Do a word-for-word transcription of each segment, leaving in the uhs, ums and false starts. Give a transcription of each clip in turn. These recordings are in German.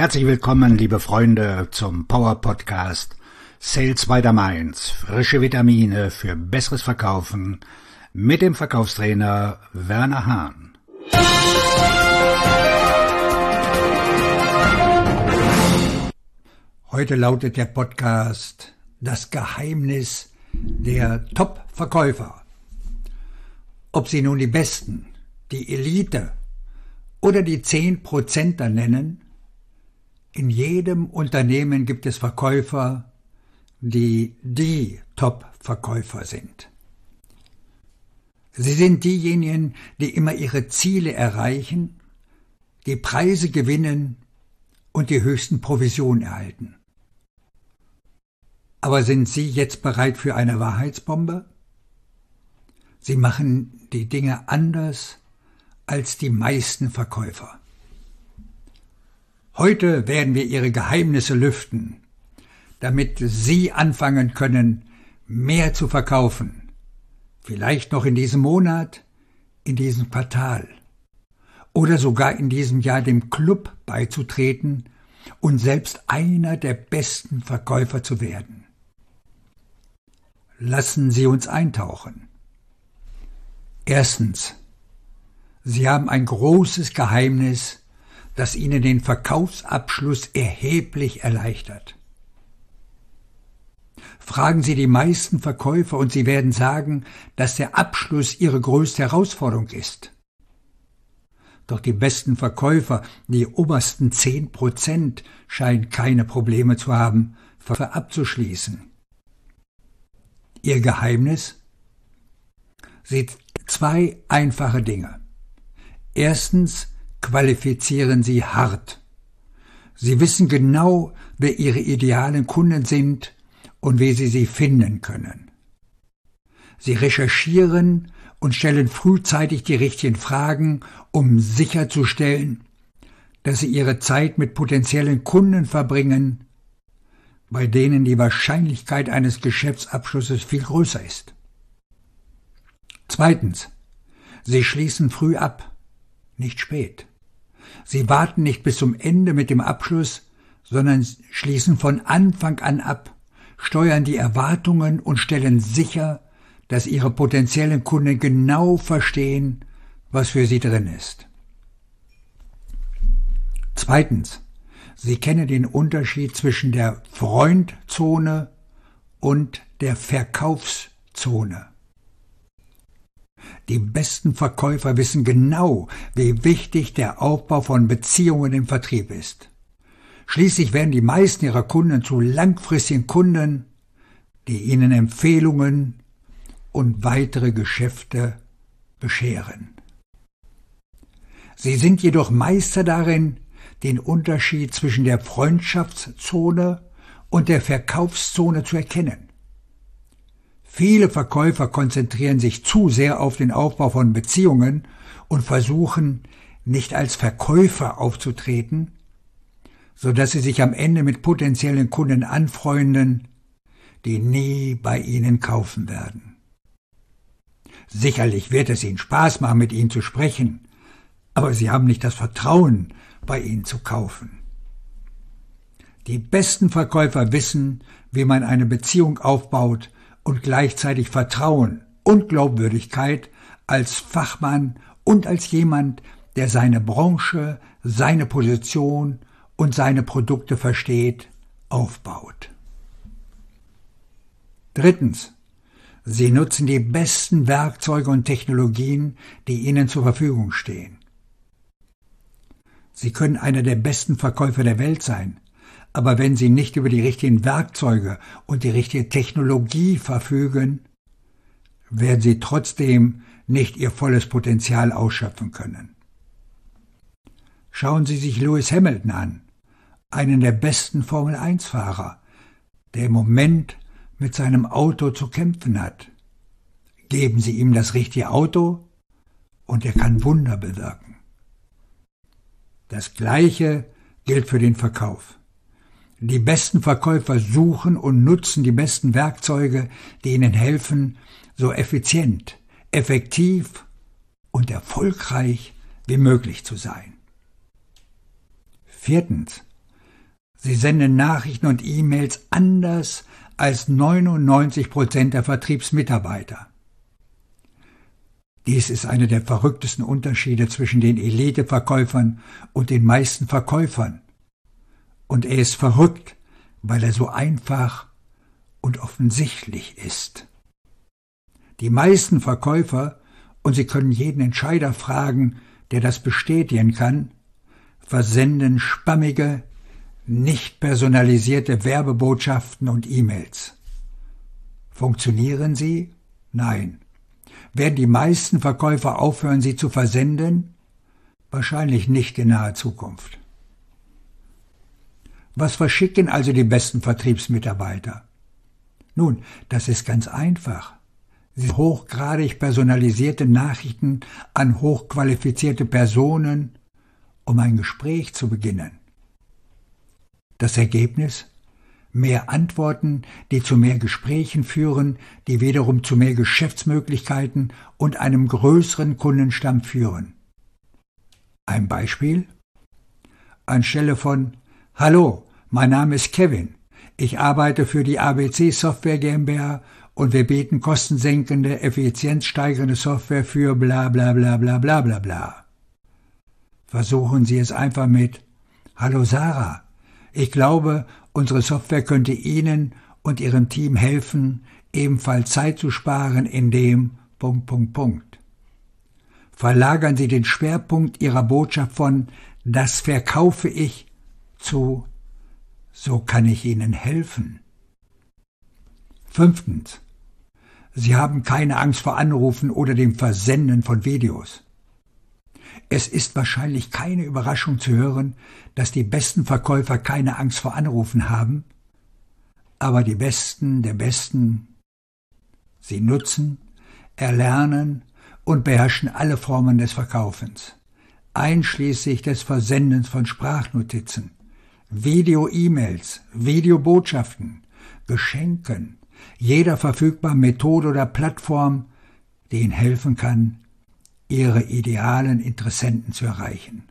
Herzlich willkommen, liebe Freunde, zum Power Podcast Sales by the Mainz. Frische Vitamine für besseres Verkaufen mit dem Verkaufstrainer Werner Hahn. Heute lautet der Podcast Das Geheimnis der Top-Verkäufer. Ob Sie nun die Besten, die Elite oder die zehn Prozenter nennen, in jedem Unternehmen gibt es Verkäufer, die die Top-Verkäufer sind. Sie sind diejenigen, die immer ihre Ziele erreichen, die Preise gewinnen und die höchsten Provisionen erhalten. Aber sind Sie jetzt bereit für eine Wahrheitsbombe? Sie machen die Dinge anders als die meisten Verkäufer. Heute werden wir Ihre Geheimnisse lüften, damit Sie anfangen können, mehr zu verkaufen. Vielleicht noch in diesem Monat, in diesem Quartal oder sogar in diesem Jahr dem Club beizutreten und selbst einer der besten Verkäufer zu werden. Lassen Sie uns eintauchen. Erstens, Sie haben ein großes Geheimnis, das Ihnen den Verkaufsabschluss erheblich erleichtert. Fragen Sie die meisten Verkäufer und sie werden sagen, dass der Abschluss ihre größte Herausforderung ist. Doch die besten Verkäufer, die obersten zehn Prozent, scheinen keine Probleme zu haben, Verkäufe abzuschließen. Ihr Geheimnis? Sie zwei einfache Dinge. Erstens qualifizieren Sie hart. Sie wissen genau, wer Ihre idealen Kunden sind und wie Sie sie finden können. Sie recherchieren und stellen frühzeitig die richtigen Fragen, um sicherzustellen, dass Sie Ihre Zeit mit potenziellen Kunden verbringen, bei denen die Wahrscheinlichkeit eines Geschäftsabschlusses viel größer ist. Zweitens, Sie schließen früh ab, nicht spät. Sie warten nicht bis zum Ende mit dem Abschluss, sondern schließen von Anfang an ab, steuern die Erwartungen und stellen sicher, dass Ihre potenziellen Kunden genau verstehen, was für sie drin ist. Zweitens, Sie kennen den Unterschied zwischen der Freundzone und der Verkaufszone. Die besten Verkäufer wissen genau, wie wichtig der Aufbau von Beziehungen im Vertrieb ist. Schließlich werden die meisten ihrer Kunden zu langfristigen Kunden, die ihnen Empfehlungen und weitere Geschäfte bescheren. Sie sind jedoch Meister darin, den Unterschied zwischen der Freundschaftszone und der Verkaufszone zu erkennen. Viele Verkäufer konzentrieren sich zu sehr auf den Aufbau von Beziehungen und versuchen, nicht als Verkäufer aufzutreten, so dass sie sich am Ende mit potenziellen Kunden anfreunden, die nie bei ihnen kaufen werden. Sicherlich wird es ihnen Spaß machen, mit ihnen zu sprechen, aber sie haben nicht das Vertrauen, bei ihnen zu kaufen. Die besten Verkäufer wissen, wie man eine Beziehung aufbaut und gleichzeitig Vertrauen und Glaubwürdigkeit als Fachmann und als jemand, der seine Branche, seine Position und seine Produkte versteht, aufbaut. Drittens. Sie nutzen die besten Werkzeuge und Technologien, die Ihnen zur Verfügung stehen. Sie können einer der besten Verkäufer der Welt sein, aber wenn Sie nicht über die richtigen Werkzeuge und die richtige Technologie verfügen, werden Sie trotzdem nicht Ihr volles Potenzial ausschöpfen können. Schauen Sie sich Lewis Hamilton an, einen der besten Formel eins Fahrer, der im Moment mit seinem Auto zu kämpfen hat. Geben Sie ihm das richtige Auto und er kann Wunder bewirken. Das Gleiche gilt für den Verkauf. Die besten Verkäufer suchen und nutzen die besten Werkzeuge, die ihnen helfen, so effizient, effektiv und erfolgreich wie möglich zu sein. Viertens. Sie senden Nachrichten und E-Mails anders als neunundneunzig Prozent der Vertriebsmitarbeiter. Dies ist einer der verrücktesten Unterschiede zwischen den Eliteverkäufern und den meisten Verkäufern. Und er ist verrückt, weil er so einfach und offensichtlich ist. Die meisten Verkäufer, und Sie können jeden Entscheider fragen, der das bestätigen kann, versenden spammige, nicht personalisierte Werbebotschaften und E-Mails. Funktionieren sie? Nein. Werden die meisten Verkäufer aufhören, sie zu versenden? Wahrscheinlich nicht in naher Zukunft. Was verschicken also die besten Vertriebsmitarbeiter? Nun, das ist ganz einfach. Sie hochgradig personalisierte Nachrichten an hochqualifizierte Personen, um ein Gespräch zu beginnen. Das Ergebnis? Mehr Antworten, die zu mehr Gesprächen führen, die wiederum zu mehr Geschäftsmöglichkeiten und einem größeren Kundenstamm führen. Ein Beispiel? Anstelle von »Hallo, mein Name ist Kevin. Ich arbeite für die A B C Software GmbH und wir bieten kostensenkende, effizienzsteigernde Software für bla bla bla bla bla bla bla.« Versuchen Sie es einfach mit »Hallo Sarah, ich glaube, unsere Software könnte Ihnen und Ihrem Team helfen, ebenfalls Zeit zu sparen, indem... Punkt, Punkt, Punkt. Verlagern Sie den Schwerpunkt Ihrer Botschaft von »Das verkaufe ich« zu »So kann ich Ihnen helfen«. Fünftens. Sie haben keine Angst vor Anrufen oder dem Versenden von Videos. Es ist wahrscheinlich keine Überraschung zu hören, dass die besten Verkäufer keine Angst vor Anrufen haben, aber die Besten der Besten, sie nutzen, erlernen und beherrschen alle Formen des Verkaufens, einschließlich des Versendens von Sprachnotizen, Video-E-Mails, Videobotschaften, Geschenken, jeder verfügbaren Methode oder Plattform, die Ihnen helfen kann, Ihre idealen Interessenten zu erreichen.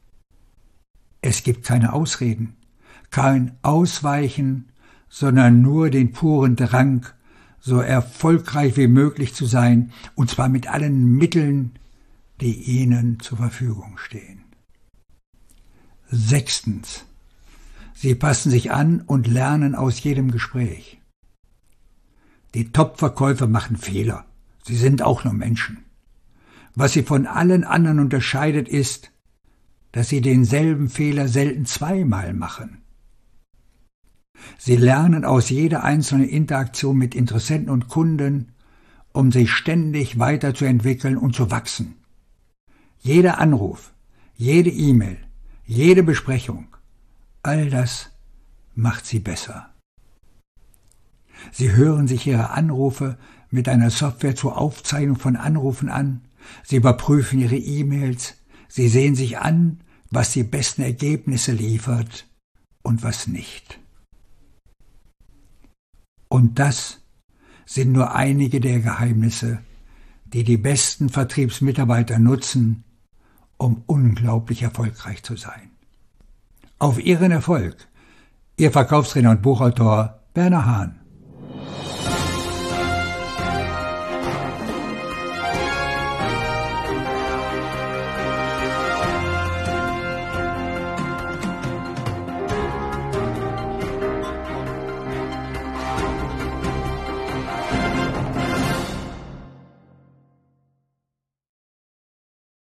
Es gibt keine Ausreden, kein Ausweichen, sondern nur den puren Drang, so erfolgreich wie möglich zu sein, und zwar mit allen Mitteln, die Ihnen zur Verfügung stehen. Sechstens. Sie passen sich an und lernen aus jedem Gespräch. Die Top-Verkäufer machen Fehler. Sie sind auch nur Menschen. Was sie von allen anderen unterscheidet, ist, dass sie denselben Fehler selten zweimal machen. Sie lernen aus jeder einzelnen Interaktion mit Interessenten und Kunden, um sich ständig weiterzuentwickeln und zu wachsen. Jeder Anruf, jede E-Mail, jede Besprechung, all das macht sie besser. Sie hören sich Ihre Anrufe mit einer Software zur Aufzeichnung von Anrufen an, Sie überprüfen Ihre E-Mails, Sie sehen sich an, was die besten Ergebnisse liefert und was nicht. Und das sind nur einige der Geheimnisse, die die besten Vertriebsmitarbeiter nutzen, um unglaublich erfolgreich zu sein. Auf Ihren Erfolg, Ihr Verkaufstrainer und Buchautor Werner Hahn.